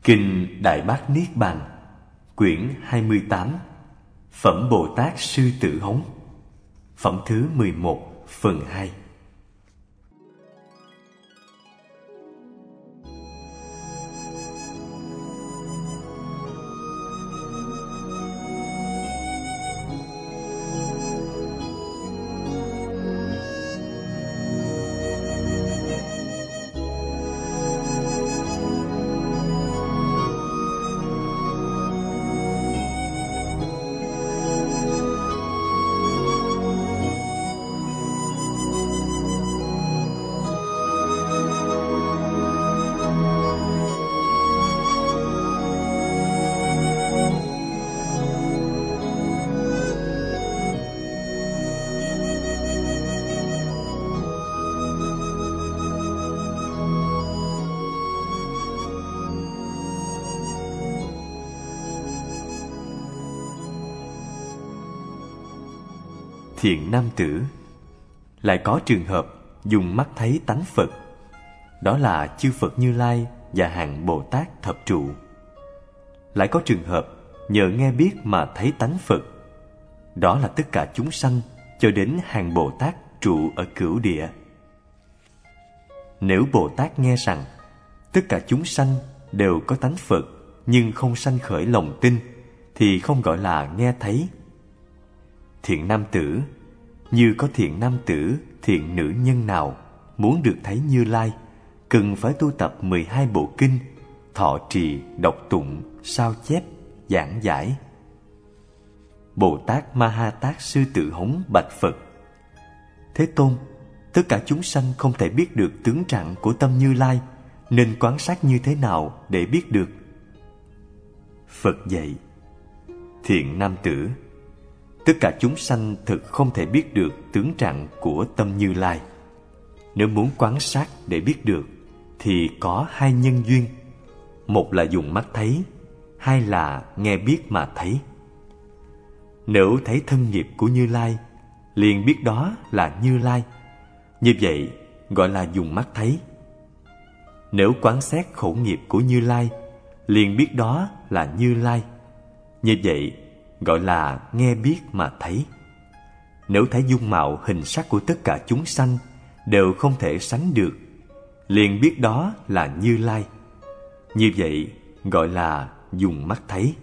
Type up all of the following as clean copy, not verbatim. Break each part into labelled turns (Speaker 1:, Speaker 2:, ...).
Speaker 1: Kinh Đại Bát Niết Bàn, quyển 28, Phẩm Bồ Tát Sư Tử Hống, phẩm thứ 11, phần 2. Thiện nam tử. Lại có trường hợp dùng mắt thấy tánh Phật, đó là chư Phật Như Lai và hàng Bồ Tát thập trụ. Lại có trường hợp nhờ nghe biết mà thấy tánh Phật, đó là tất cả chúng sanh cho đến hàng Bồ Tát trụ ở cửu địa. Nếu Bồ Tát nghe rằng tất cả chúng sanh đều có tánh Phật nhưng không sanh khởi lòng tin, thì không gọi là nghe thấy. Thiện nam tử, như có thiện nam tử, thiện nữ nhân nào muốn được thấy Như Lai, cần phải tu tập 12 bộ kinh, thọ trì, đọc tụng, sao chép, giảng giải. Bồ Tát Ma Ha Tát Sư Tử Hống bạch Phật: Thế Tôn, tất cả chúng sanh không thể biết được tướng trạng của tâm Như Lai, nên quan sát như thế nào để biết được? Phật dạy: Thiện nam tử, tất cả chúng sanh thực không thể biết được tướng trạng của tâm Như Lai. Nếu muốn quan sát để biết được, thì có hai nhân duyên. Một là dùng mắt thấy, hai là nghe biết mà thấy. Nếu thấy thân nghiệp của Như Lai, liền biết đó là Như Lai. Như vậy gọi là dùng mắt thấy. Nếu quán xét khẩu nghiệp của Như Lai, liền biết đó là Như Lai. Như vậy gọi là nghe biết mà thấy. Nếu thấy dung mạo hình sắc của tất cả chúng sanh đều không thể sánh được, liền biết đó là Như Lai. Như vậy gọi là dùng mắt thấy.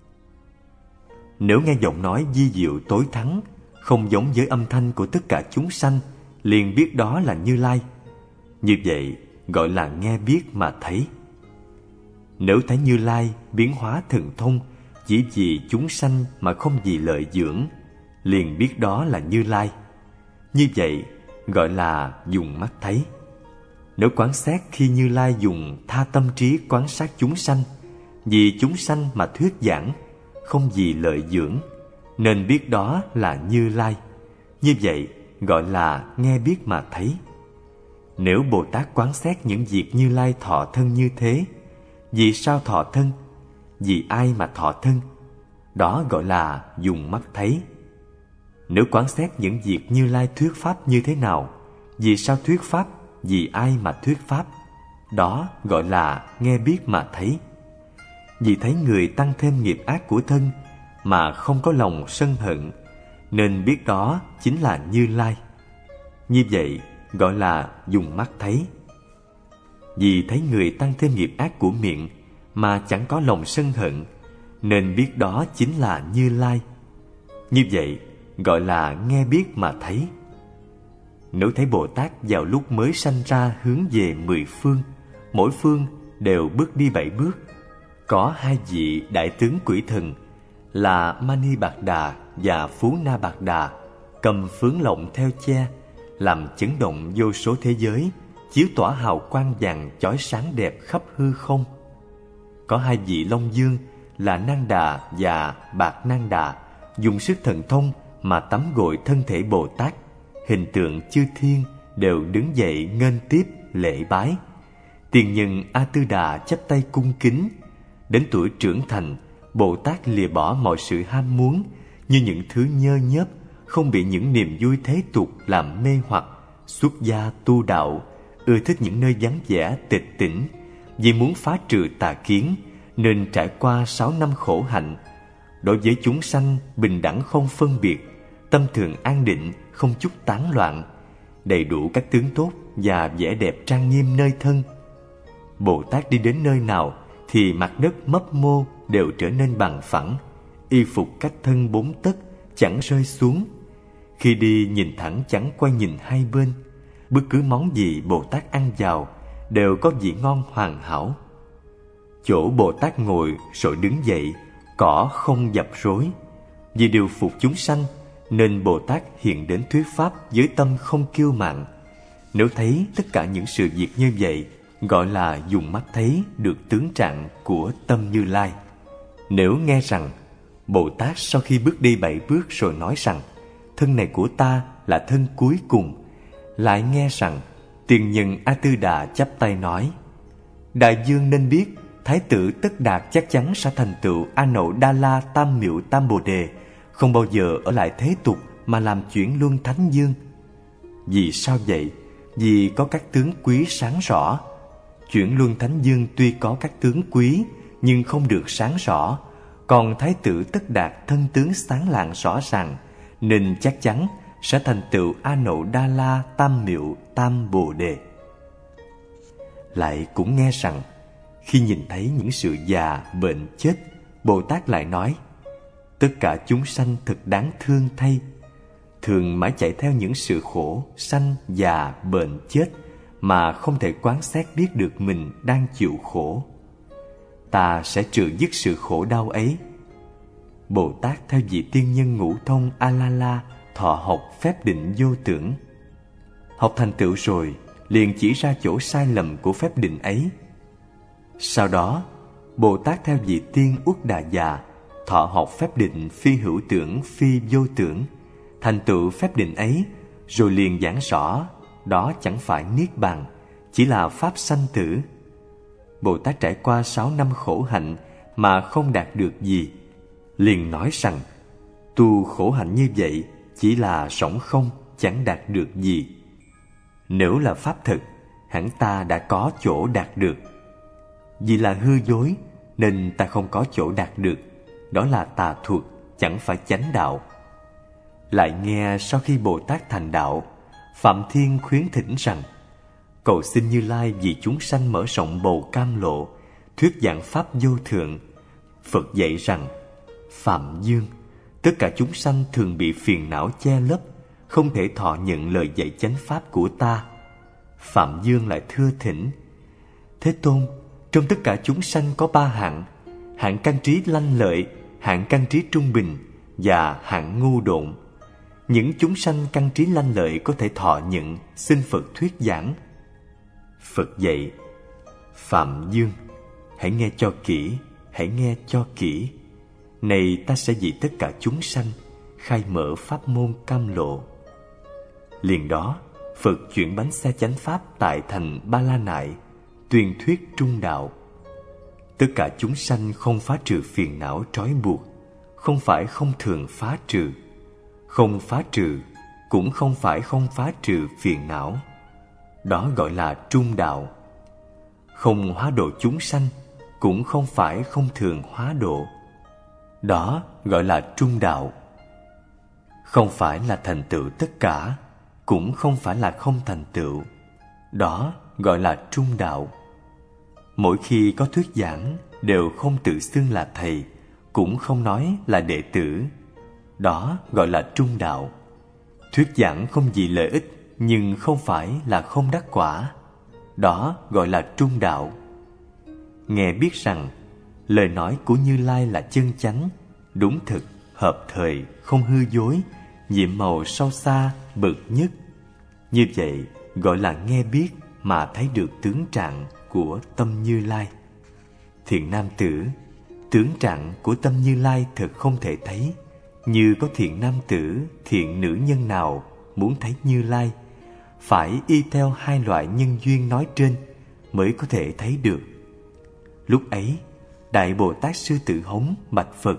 Speaker 1: Nếu nghe giọng nói vi diệu tối thắng, không giống với âm thanh của tất cả chúng sanh, liền biết đó là Như Lai. Như vậy gọi là nghe biết mà thấy. Nếu thấy Như Lai biến hóa thần thông, chỉ vì chúng sanh mà không vì lợi dưỡng, liền biết đó là Như Lai. Như vậy gọi là dùng mắt thấy. Nếu quán xét khi Như Lai dùng tha tâm trí quán sát chúng sanh, vì chúng sanh mà thuyết giảng, không vì lợi dưỡng, nên biết đó là Như Lai. Như vậy gọi là nghe biết mà thấy. Nếu Bồ Tát quán xét những việc Như Lai thọ thân như thế, vì sao thọ thân? Vì ai mà thọ thân? Đó gọi là dùng mắt thấy. Nếu quán xét những việc Như Lai thuyết pháp như thế nào, vì sao thuyết pháp? Vì ai mà thuyết pháp? Đó gọi là nghe biết mà thấy. Vì thấy người tăng thêm nghiệp ác của thân mà không có lòng sân hận, nên biết đó chính là Như Lai. Như vậy gọi là dùng mắt thấy. Vì thấy người tăng thêm nghiệp ác của miệng mà chẳng có lòng sân hận, nên biết đó chính là Như Lai. Như vậy gọi là nghe biết mà thấy. Nếu thấy Bồ Tát vào lúc mới sanh ra hướng về 10 phương, mỗi phương đều bước đi 7 bước, có hai vị đại tướng quỷ thần là Mani Bạc Đà và Phú Na Bạc Đà cầm phướng lộng theo che, làm chấn động vô số thế giới, chiếu tỏa hào quang vàng chói sáng đẹp khắp hư không. Có hai vị Long Dương là Nang Đà và Bạc Nang Đà dùng sức thần thông mà tắm gội thân thể Bồ Tát. Hình tượng chư thiên đều đứng dậy nghênh tiếp lễ bái. Tiền nhân A Tư Đà chắp tay cung kính. Đến tuổi trưởng thành, Bồ Tát lìa bỏ mọi sự ham muốn, như những thứ nhơ nhớp, không bị những niềm vui thế tục làm mê hoặc. Xuất gia tu đạo, ưa thích những nơi vắng vẻ tịch tĩnh, vì muốn phá trừ tà kiến, nên trải qua 6 năm khổ hạnh. Đối với chúng sanh bình đẳng không phân biệt, tâm thường an định, không chút tán loạn, đầy đủ các tướng tốt và vẻ đẹp trang nghiêm nơi thân. Bồ Tát đi đến nơi nào thì mặt đất mấp mô đều trở nên bằng phẳng, y phục cách thân 4 tấc chẳng rơi xuống. Khi đi nhìn thẳng chẳng quay nhìn hai bên. Bất cứ món gì Bồ Tát ăn vào đều có vị ngon hoàn hảo. Chỗ Bồ Tát ngồi rồi đứng dậy, cỏ không dập rối. Vì điều phục chúng sanh nên Bồ Tát hiện đến thuyết pháp với tâm không kiêu mạn. Nếu thấy tất cả những sự việc như vậy, gọi là dùng mắt thấy được tướng trạng của tâm Như Lai. Nếu nghe rằng Bồ Tát sau khi bước đi 7 bước rồi nói rằng thân này của ta là thân cuối cùng, lại nghe rằng tiền nhân A Tư Đà chắp tay nói: Đại dương nên biết Thái tử Tất Đạt chắc chắn sẽ thành tựu A Nậu Đa La Tam Miệu Tam Bồ Đề, không bao giờ ở lại thế tục mà làm chuyển luân thánh dương. Vì sao vậy? Vì có các tướng quý sáng rõ. Chuyển luân thánh dương tuy có các tướng quý nhưng không được sáng rõ, còn Thái tử Tất Đạt thân tướng sáng lạng rõ ràng, nên chắc chắn sẽ thành tựu A Nậu Đa La Tam Miệu Tam Bồ Đề. Lại cũng nghe rằng khi nhìn thấy những sự già, bệnh, chết, Bồ Tát lại nói: tất cả chúng sanh thật đáng thương thay. Thường mãi chạy theo những sự khổ, sanh, già, bệnh, chết mà không thể quán xét biết được mình đang chịu khổ. Ta sẽ trừ dứt sự khổ đau ấy. Bồ Tát theo vị tiên nhân ngũ thông A-la-la thọ học phép định vô tưởng. Học thành tựu rồi, liền chỉ ra chỗ sai lầm của phép định ấy. Sau đó, Bồ Tát theo vị tiên Uất Đà Già thọ học phép định phi hữu tưởng, phi vô tưởng, thành tựu phép định ấy, rồi liền giảng rõ đó chẳng phải niết bàn, chỉ là pháp sanh tử. Bồ Tát trải qua 6 năm khổ hạnh mà không đạt được gì, liền nói rằng tu khổ hạnh như vậy chỉ là rỗng không, chẳng đạt được gì. Nếu là pháp thực, hẳn ta đã có chỗ đạt được. Vì là hư dối nên ta không có chỗ đạt được, đó là tà thuật, chẳng phải chánh đạo. Lại nghe sau khi Bồ Tát thành đạo, Phạm Thiên khuyến thỉnh rằng cầu xin Như Lai vì chúng sanh mở rộng bầu cam lộ, thuyết giảng pháp vô thượng. Phật dạy rằng: Phạm Dương, tất cả chúng sanh thường bị phiền não che lấp, không thể thọ nhận lời dạy chánh pháp của ta. Phạm Dương lại thưa thỉnh: Thế Tôn, trong tất cả chúng sanh có 3 hạng: hạng căn trí lanh lợi, hạng căn trí trung bình và hạng ngu độn. Những chúng sanh căn trí lanh lợi có thể thọ nhận, xin Phật thuyết giảng. Phật dạy: Phạm Dương, hãy nghe cho kỹ, hãy nghe cho kỹ. Này ta sẽ vì tất cả chúng sanh khai mở pháp môn cam lộ. Liền đó, Phật chuyển bánh xe chánh pháp tại thành Ba La Nại, tuyên thuyết trung đạo. Tất cả chúng sanh không phá trừ phiền não trói buộc, không phải không thường phá trừ. Không phá trừ cũng không phải không phá trừ phiền não, đó gọi là trung đạo. Không hóa độ chúng sanh cũng không phải không thường hóa độ, đó gọi là trung đạo. Không phải là thành tựu tất cả, cũng không phải là không thành tựu, đó gọi là trung đạo. Mỗi khi có thuyết giảng đều không tự xưng là thầy, cũng không nói là đệ tử, đó gọi là trung đạo. Thuyết giảng không vì lợi ích nhưng không phải là không đắc quả, đó gọi là trung đạo. Nghe biết rằng lời nói của Như Lai là chân chánh, đúng thực, hợp thời, không hư dối, nhiệm màu sâu xa, bậc nhất. Như vậy gọi là nghe biết mà thấy được tướng trạng của tâm Như Lai. Thiện nam tử, tướng trạng của tâm Như Lai thật không thể thấy. Như có thiện nam tử, thiện nữ nhân nào muốn thấy Như Lai, phải y theo 2 loại nhân duyên nói trên mới có thể thấy được. Lúc ấy, Đại Bồ Tát Sư Tử Hống bạch Phật: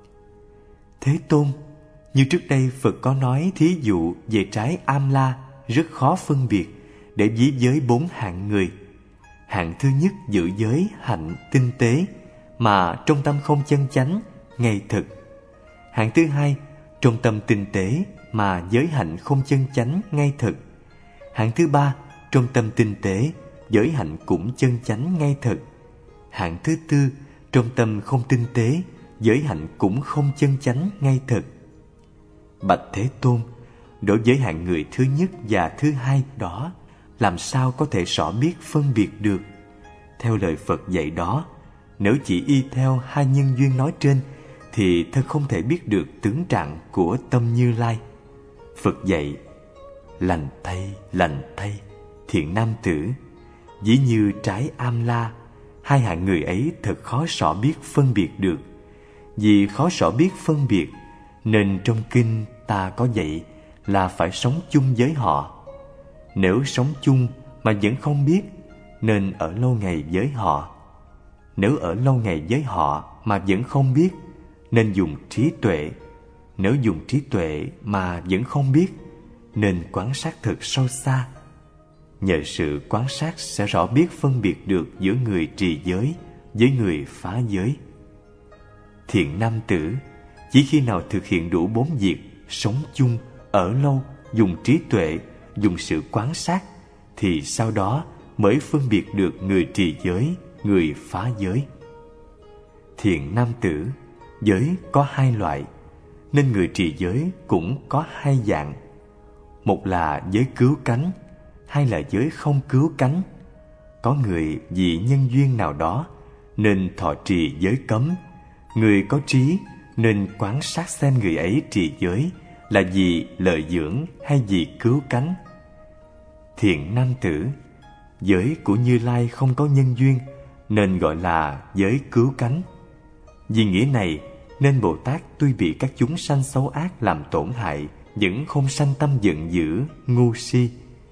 Speaker 1: Thế Tôn, như trước đây Phật có nói thí dụ về trái am la rất khó phân biệt để ví với 4 hạng người. Hạng thứ nhất giữ giới hạnh tinh tế, mà trong tâm không chân chánh, ngay thực. Hạng thứ hai, trong tâm tinh tế mà giới hạnh không chân chánh, ngay thực. Hạng thứ ba, trong tâm tinh tế, giới hạnh cũng chân chánh, ngay thực. Hạng thứ tư, trong tâm không tinh tế, giới hạnh cũng không chân chánh, ngay thực. Bạch Thế Tôn, đối với hạng người thứ nhất và thứ hai đó, làm sao có thể rõ biết phân biệt được? Theo lời Phật dạy đó, nếu chỉ y theo hai nhân duyên nói trên thì thật không thể biết được tướng trạng của tâm Như Lai. Phật dạy: lành thay, thiện nam tử, ví như trái am la, hai hạng người ấy thật khó rõ biết phân biệt được. Vì khó rõ biết phân biệt, nên trong kinh ta có dạy là phải sống chung với họ. Nếu sống chung mà vẫn không biết, nên ở lâu ngày với họ. Nếu ở lâu ngày với họ mà vẫn không biết, nên dùng trí tuệ. Nếu dùng trí tuệ mà vẫn không biết, nên quan sát thật sâu xa. Nhờ sự quan sát sẽ rõ biết phân biệt được giữa người trì giới với người phá giới. Thiện nam tử, chỉ khi nào thực hiện đủ 4 việc, sống chung, ở lâu, dùng trí tuệ, dùng sự quan sát, thì sau đó mới phân biệt được người trì giới, người phá giới. Thiện nam tử, giới có 2 loại, nên người trì giới cũng có 2 dạng. Một là giới cứu cánh, hai là giới không cứu cánh. Có người vì nhân duyên nào đó nên thọ trì giới cấm. Người có trí nên quan sát xem người ấy trì giới là vì lợi dưỡng hay vì cứu cánh. Thiện nam tử, giới của Như Lai không có nhân duyên nên gọi là giới cứu cánh. Vì nghĩa này nên Bồ Tát tuy bị các chúng sanh xấu ác làm tổn hại, vẫn không sanh tâm giận dữ, ngu si.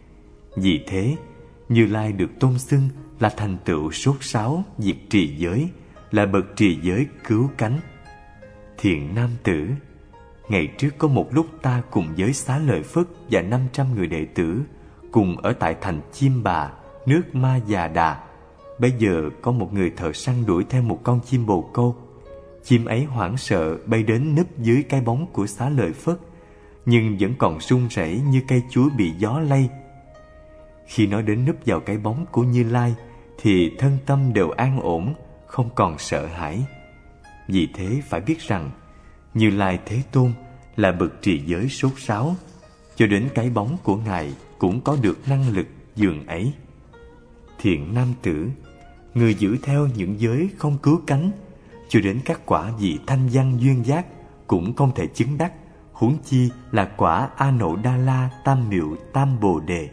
Speaker 1: Vì thế, Như Lai được tôn xưng là thành tựu sốt sáo việc trì giới, là bậc trì giới cứu cánh. Thiện nam tử, ngày trước có một lúc ta cùng với Xá Lợi Phất và 500 người đệ tử cùng ở tại thành Chim Bà, nước Ma Già Đà. Bây giờ có một người thợ săn đuổi theo một con chim bồ câu. Chim ấy hoảng sợ bay đến núp dưới cái bóng của Xá Lợi Phất, nhưng vẫn còn run rẩy như cây chuối bị gió lay. Khi nó đến núp vào cái bóng của Như Lai thì thân tâm đều an ổn, không còn sợ hãi. Vì thế phải biết rằng Như Lai Thế Tôn là bậc trì giới sốt sáo, cho đến cái bóng của Ngài cũng có được năng lực dường ấy. Thiện nam tử, người giữ theo những giới không cứu cánh, cho đến các quả vị thanh văn duyên giác cũng không thể chứng đắc, huống chi là quả A Nậu Đa La Tam Miệu Tam Bồ Đề.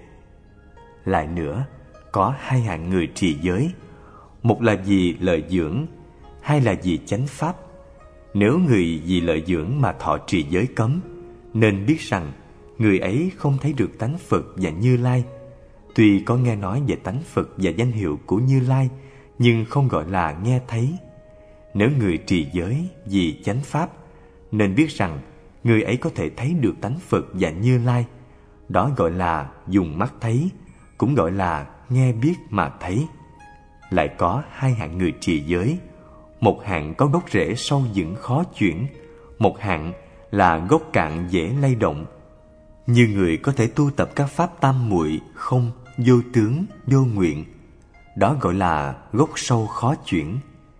Speaker 1: Lại nữa, có 2 hạng người trì giới, một là vì lợi dưỡng, hai là vì chánh pháp. Nếu người vì lợi dưỡng mà thọ trì giới cấm, nên biết rằng người ấy không thấy được tánh Phật và Như Lai. Tuy có nghe nói về tánh Phật và danh hiệu của Như Lai, nhưng không gọi là nghe thấy. Nếu người trì giới vì chánh pháp, nên biết rằng người ấy có thể thấy được tánh Phật và Như Lai. Đó gọi là dùng mắt thấy, cũng gọi là nghe biết mà thấy. Lại có 2 hạng người trì giới, một hạng có gốc rễ sâu vững khó chuyển, một hạng là gốc cạn dễ lay động. Như người có thể tu tập các pháp tam muội không, vô tướng, vô nguyện, đó gọi là gốc sâu khó chuyển.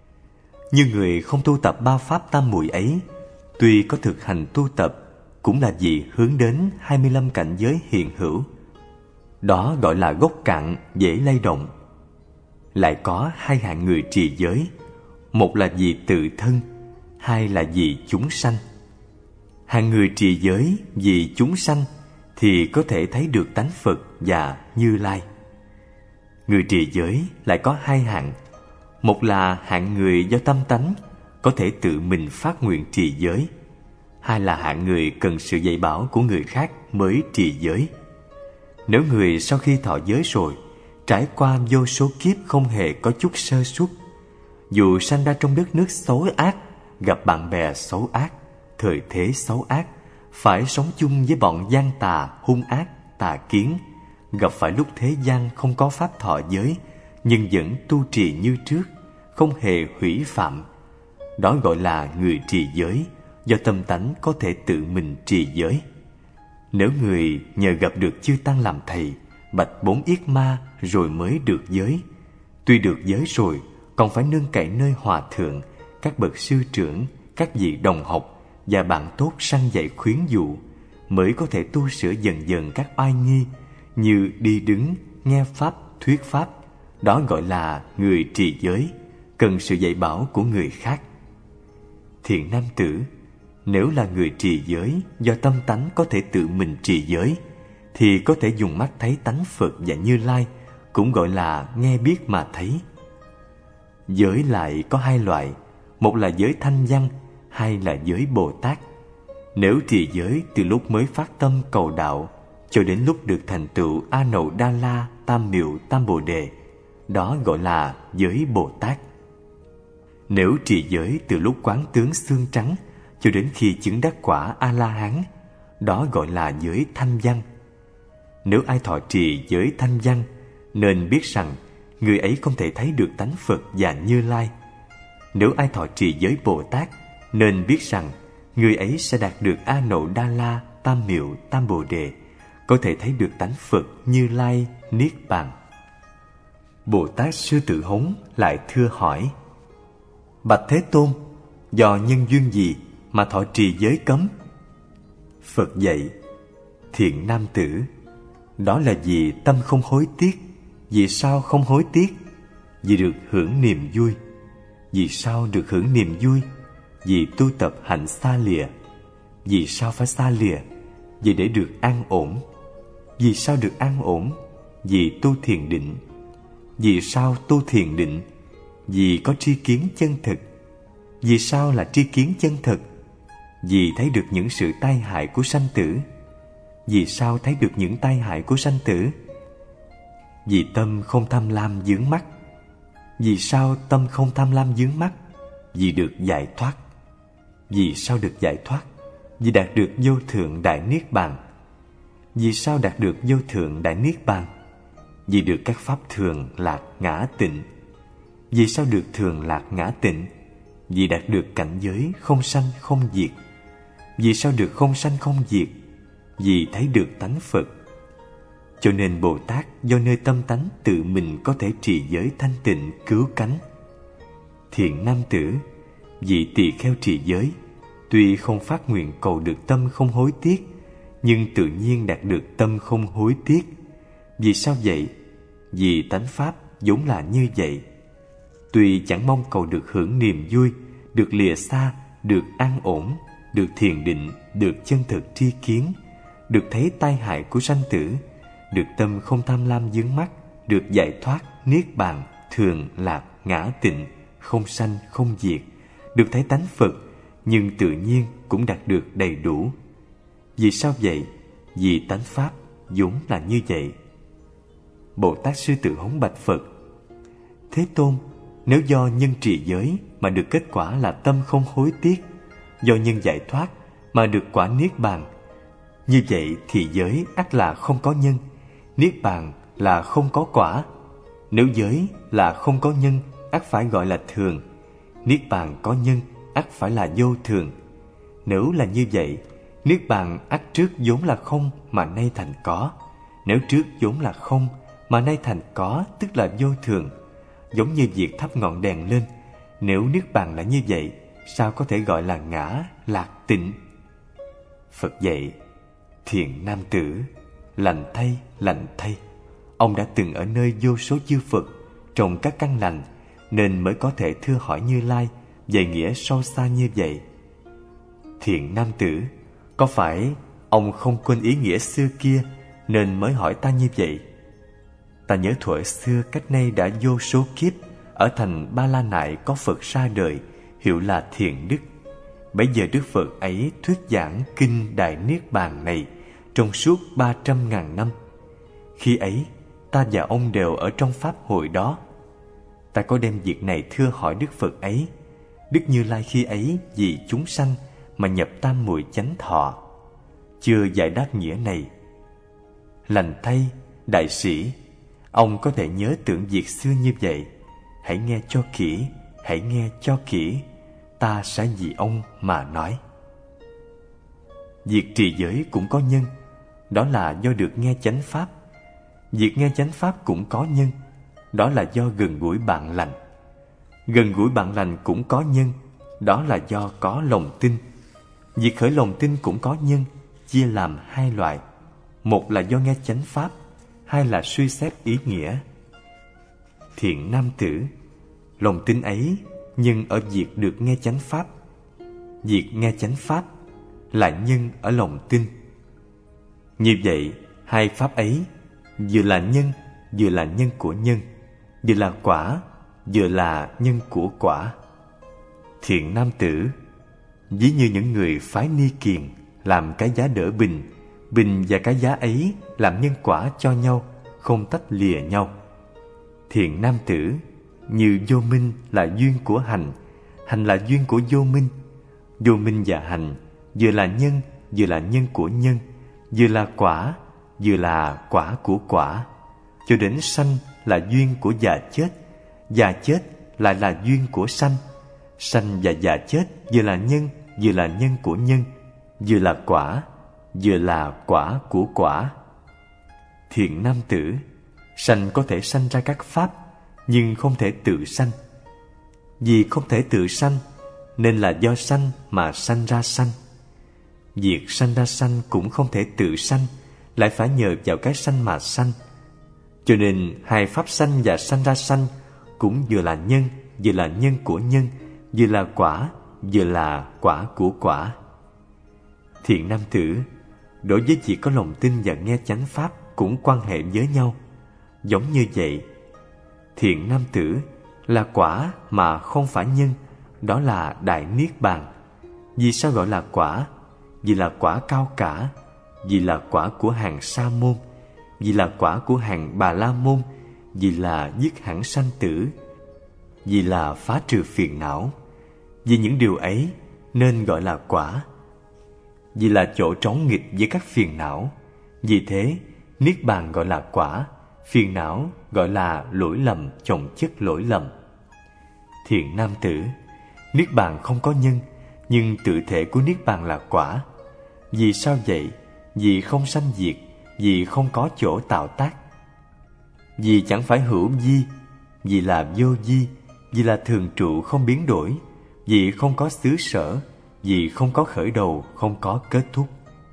Speaker 1: Như người không tu tập 3 pháp tam muội ấy, tuy có thực hành tu tập, cũng là vì hướng đến 25 cảnh giới hiện hữu. Đó gọi là gốc cạn dễ lay động. Lại có 2 hạng người trì giới, một là vì tự thân, hai là vì chúng sanh. Hạng người trì giới vì chúng sanh thì có thể thấy được tánh Phật và Như Lai. Người trì giới lại có 2 hạng, một là hạng người do tâm tánh có thể tự mình phát nguyện trì giới, hai là hạng người cần sự dạy bảo của người khác mới trì giới. Nếu người sau khi thọ giới rồi trải qua vô số kiếp không hề có chút sơ suất, dù sanh ra trong đất nước xấu ác, gặp bạn bè xấu ác, thời thế xấu ác, phải sống chung với bọn gian tà, hung ác, tà kiến, gặp phải lúc thế gian không có pháp thọ giới, nhưng vẫn tu trì như trước, không hề hủy phạm. Đó gọi là người trì giới, do tâm tánh có thể tự mình trì giới. Nếu người nhờ gặp được chư tăng làm thầy, bạch 4 yết ma rồi mới được giới, tuy được giới rồi còn phải nương cậy nơi hòa thượng, các bậc sư trưởng, các vị đồng học và bạn tốt săn dạy khuyến dụ, mới có thể tu sửa dần dần các oai nghi như đi đứng, nghe pháp, thuyết pháp. Đó gọi là người trì giới, cần sự dạy bảo của người khác. Thiện nam tử, nếu là người trì giới do tâm tánh có thể tự mình trì giới, thì có thể dùng mắt thấy tánh Phật và Như Lai, cũng gọi là nghe biết mà thấy. Giới lại có 2 loại, một là giới thanh văn, 2 là giới Bồ Tát. Nếu trì giới từ lúc mới phát tâm cầu đạo cho đến lúc được thành tựu A Nậu Đa La Tam Miệu Tam Bồ Đề, đó gọi là giới Bồ Tát. Nếu trì giới từ lúc quán tướng xương trắng cho đến khi chứng đắc quả A-la-hán, đó gọi là giới thanh văn. Nếu ai thọ trì giới thanh văn, nên biết rằng người ấy không thể thấy được tánh Phật và Như Lai. Nếu ai thọ trì giới Bồ Tát, nên biết rằng người ấy sẽ đạt được A Nậu Đa La Tam Miệu Tam Bồ Đề, có thể thấy được tánh Phật, Như Lai, Niết Bàn. Bồ Tát Sư Tử Hống lại thưa hỏi: Bạch Thế Tôn, do nhân duyên gì mà thọ trì giới cấm? Phật dạy: Thiện nam tử, đó là vì tâm không hối tiếc. Vì sao không hối tiếc? Vì được hưởng niềm vui. Vì sao được hưởng niềm vui? Vì tu tập hạnh xa lìa. Vì sao phải xa lìa? Vì để được an ổn. Vì sao được an ổn? Vì tu thiền định. Vì sao tu thiền định? Vì có tri kiến chân thực. Vì sao là tri kiến chân thực? Vì thấy được những sự tai hại của sanh tử. Vì sao thấy được những tai hại của sanh tử? Vì tâm không tham lam vướng mắc. Vì sao tâm không tham lam vướng mắc? Vì được giải thoát. Vì sao được giải thoát? Vì đạt được vô thượng đại niết bàn. Vì sao đạt được vô thượng đại niết bàn? Vì được các pháp thường lạc ngã tịnh. Vì sao được thường lạc ngã tịnh? Vì đạt được cảnh giới không sanh không diệt. Vì sao được không sanh không diệt? Vì thấy được tánh Phật. Cho nên Bồ Tát do nơi tâm tánh tự mình có thể trì giới thanh tịnh cứu cánh. Thiện nam tử, vị tỳ kheo trì giới, tuy không phát nguyện cầu được tâm không hối tiếc, nhưng tự nhiên đạt được tâm không hối tiếc. Vì sao vậy? Vì tánh pháp vốn là như vậy. Tuy chẳng mong cầu được hưởng niềm vui, được lìa xa, được an ổn, được thiền định, được chân thực tri kiến, được thấy tai hại của sanh tử, được tâm không tham lam vướng mắc, được giải thoát, niết bàn, thường lạc, ngã tịnh, không sanh không diệt, được thấy tánh Phật, nhưng tự nhiên cũng đạt được đầy đủ. Vì sao vậy? Vì tánh pháp vốn là như vậy. Bồ Tát Sư Tử Hống bạch Phật: Thế Tôn, nếu do nhân trì giới mà được kết quả là tâm không hối tiếc, do nhân giải thoát mà được quả niết bàn, như vậy thì giới ắt là không có nhân, niết bàn là không có quả. Nếu giới là không có nhân, ắt phải gọi là thường. Niết bàn có nhân, ắt phải là vô thường. Nếu là như vậy, niết bàn ắt trước vốn là không mà nay thành có. Nếu trước vốn là không mà nay thành có, tức là vô thường. Giống như việc thắp ngọn đèn lên, nếu niết bàn là như vậy, sao có thể gọi là ngã, lạc, tịnh? Phật dạy: Thiện nam tử, lành thay, ông đã từng ở nơi vô số chư Phật trồng các căn lành, nên mới có thể thưa hỏi Như Lai về nghĩa sâu xa như vậy. Thiện nam tử, có phải ông không quên ý nghĩa xưa kia nên mới hỏi ta như vậy? Ta nhớ thuở xưa cách nay đã vô số kiếp, ở thành Ba La Nại có Phật ra đời, hiệu là Thiện Đức. Bấy giờ Đức Phật ấy thuyết giảng kinh Đại Niết Bàn này trong suốt 300.000 năm. Khi ấy, ta và ông đều ở trong pháp hội đó. Ta có đem việc này thưa hỏi Đức Phật ấy. Đức Như Lai khi ấy vì chúng sanh mà nhập tam muội chánh thọ, chưa giải đáp nghĩa này. Lành thay, đại sĩ, ông có thể nhớ tưởng việc xưa như vậy. Hãy nghe cho kỹ, hãy nghe cho kỹ, ta sẽ vì ông mà nói. Việc trì giới cũng có nhân, đó là do được nghe chánh pháp. Việc nghe chánh pháp cũng có nhân, đó là do gần gũi bạn lành. Gần gũi bạn lành cũng có nhân, đó là do có lòng tin. Việc khởi lòng tin cũng có nhân, chia làm hai loại. Một là do nghe chánh pháp, hai là suy xét ý nghĩa. Thiện nam tử, lòng tin ấy nhân ở việc được nghe chánh pháp. Việc nghe chánh pháp là nhân ở lòng tin. Như vậy, hai pháp ấy vừa là nhân của nhân, vừa là quả, vừa là nhân của quả. Thiện nam tử, ví như những người phái Ni Kiền làm cái giá đỡ bình, bình và cái giá ấy làm nhân quả cho nhau, không tách lìa nhau. Thiện nam tử, như vô minh là duyên của hành, hành là duyên của vô minh. Vô minh và hành vừa là nhân của nhân, vừa là quả của quả. Cho đến sanh là duyên của già chết lại là duyên của sanh. Sanh và già chết vừa là nhân của nhân, vừa là quả của quả. Thiện nam tử, sanh có thể sanh ra các pháp, nhưng không thể tự sanh. Vì không thể tự sanh, nên là do sanh mà sanh ra sanh. Việc sanh ra sanh cũng không thể tự sanh, lại phải nhờ vào cái sanh mà sanh. Cho nên hai pháp sanh và sanh ra sanh cũng vừa là nhân của nhân, vừa là quả của quả. Thiện nam tử, đối với việc có lòng tin và nghe chánh pháp cũng quan hệ với nhau. Giống như vậy, thiện nam tử là quả mà không phải nhân, đó là đại niết bàn. Vì sao gọi là quả? Vì là quả cao cả, vì là quả của hàng sa môn, vì là quả của hàng bà la môn, vì là dứt hẳn sanh tử, vì là phá trừ phiền não. Vì những điều ấy nên gọi là quả. Vì là chỗ trống nghịch với các phiền não, vì thế niết bàn gọi là quả, phiền não gọi là lỗi lầm chồng chất lỗi lầm. Thiện nam tử, niết bàn không có nhân, nhưng tự thể của niết bàn là quả. Vì sao vậy? Vì không sanh diệt, vì không có chỗ tạo tác. Vì chẳng phải hữu vi, vì là vô vi, vì là thường trụ không biến đổi, vì không có xứ sở, vì không có khởi đầu, không có kết thúc.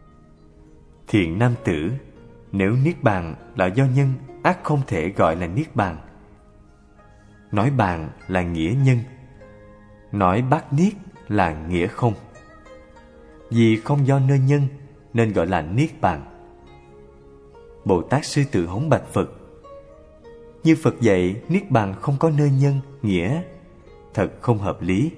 Speaker 1: Thiện nam tử, nếu niết bàn là do nhân, ắt không thể gọi là niết bàn. Nói bàn là nghĩa nhân, nói bát niết là nghĩa không. Vì không do nơi nhân nên gọi là niết bàn. Bồ Tát Sư Tử Hống bạch Phật: như Phật dạy niết bàn không có nơi nhân, nghĩa, thật không hợp lý.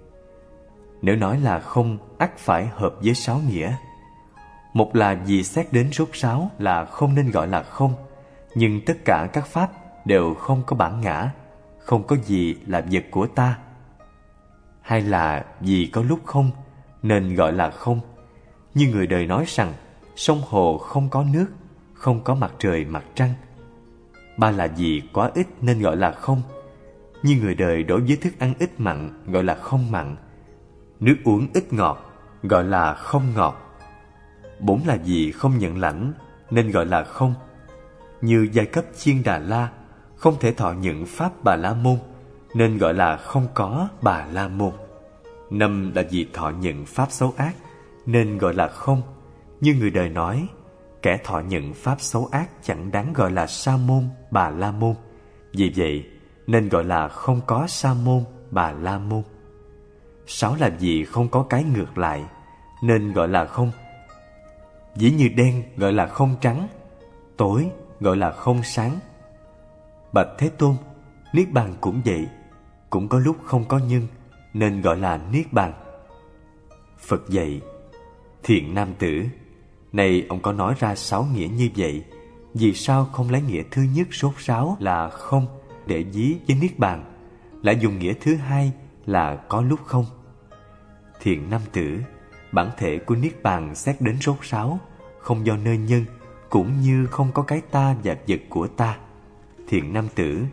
Speaker 1: Nếu nói là không, ắt phải hợp với 6 nghĩa. Một là vì xét đến rốt ráo là không nên gọi là không, nhưng tất cả các pháp đều không có bản ngã, không có gì là vật của ta. Hai là vì có lúc không nên gọi là không, như người đời nói rằng sông hồ không có nước, không có mặt trời mặt trăng. Ba là vì quá ít nên gọi là không, như người đời đối với thức ăn ít mặn gọi là không mặn, nước uống ít ngọt gọi là không ngọt. Bốn là vì không nhận lãnh nên gọi là không, như giai cấp Chiên Đà La không thể thọ nhận pháp Bà La Môn nên gọi là không có Bà La Môn. Năm là vì thọ nhận pháp xấu ác nên gọi là không, như người đời nói kẻ thọ nhận pháp xấu ác chẳng đáng gọi là Sa Môn Bà La Môn, vì vậy nên gọi là không có Sa Môn Bà La Môn. Sáu là vì không có cái ngược lại nên gọi là không, ví như đen gọi là không trắng, tối gọi là không sáng. Bạch Thế Tôn, niết bàn cũng vậy, cũng có lúc không có nhân nên gọi là niết bàn. Phật dạy: thiện nam tử, này ông có nói ra 6 nghĩa như vậy, vì sao không lấy nghĩa thứ nhất rốt ráo là không để ví với niết bàn, lại dùng nghĩa thứ hai là có lúc không? Thiện nam tử, bản thể của niết bàn xét đến rốt ráo, không do nơi nhân, cũng như không có cái ta và vật của ta. Thiện nam tử,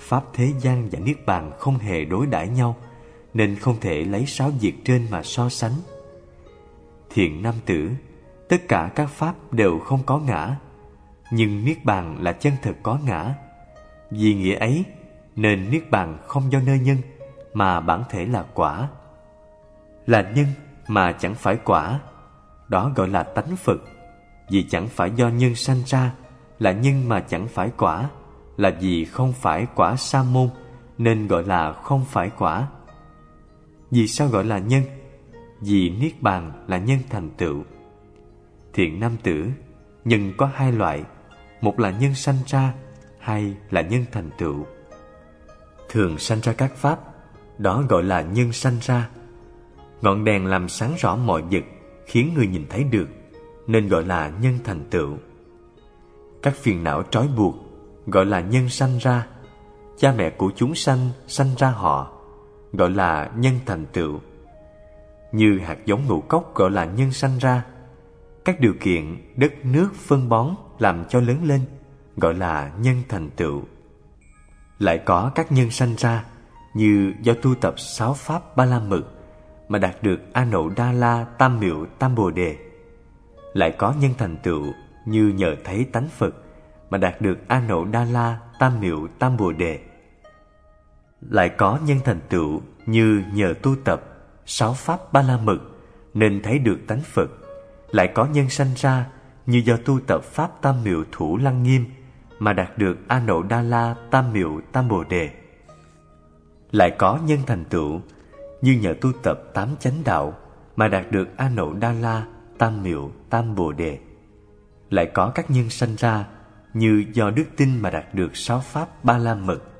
Speaker 1: pháp thế gian và niết bàn không hề đối đãi nhau, nên không thể lấy 6 việc trên mà so sánh. Thiện nam tử, tất cả các pháp đều không có ngã, nhưng niết bàn là chân thực có ngã. Vì nghĩa ấy nên niết bàn không do nơi nhân, mà bản thể là quả. Là nhân mà chẳng phải quả, đó gọi là tánh Phật. Vì chẳng phải do nhân sanh ra, là nhân mà chẳng phải quả, là vì không phải quả sa môn, nên gọi là không phải quả. Vì sao gọi là nhân? Vì niết bàn là nhân thành tựu. Thiện nam tử, nhân có 2 loại, một là nhân sanh ra, 2 là nhân thành tựu. Thường sanh ra các pháp, đó gọi là nhân sanh ra. Ngọn đèn làm sáng rõ mọi vật, khiến người nhìn thấy được, nên gọi là nhân thành tựu. Các phiền não trói buộc gọi là nhân sanh ra. Cha mẹ của chúng sanh ra họ, gọi là nhân thành tựu. Như hạt giống ngũ cốc gọi là nhân sanh ra. Các điều kiện đất nước phân bón làm cho lớn lên, gọi là nhân thành tựu. Lại có các nhân sanh ra, như do tu tập 6 pháp Ba La Mật mà đạt được A Nậu Đa La Tam Miệu Tam Bồ Đề. Lại có nhân thành tựu như nhờ thấy tánh Phật mà đạt được A Nậu Đa La Tam Miệu Tam Bồ Đề. Lại có nhân thành tựu như nhờ tu tập 6 pháp Ba La Mật nên thấy được tánh Phật. Lại có nhân sanh ra như do tu tập pháp Tam Miệu Thủ Lăng Nghiêm mà đạt được A Nậu Đa La Tam Miệu Tam Bồ Đề. Lại có nhân thành tựu như nhờ tu tập 8 chánh đạo mà đạt được A Nậu Đa La Tam Miệu Tam Bồ Đề. Lại có các nhân sanh ra như do đức tin mà đạt được 6 pháp Ba La Mật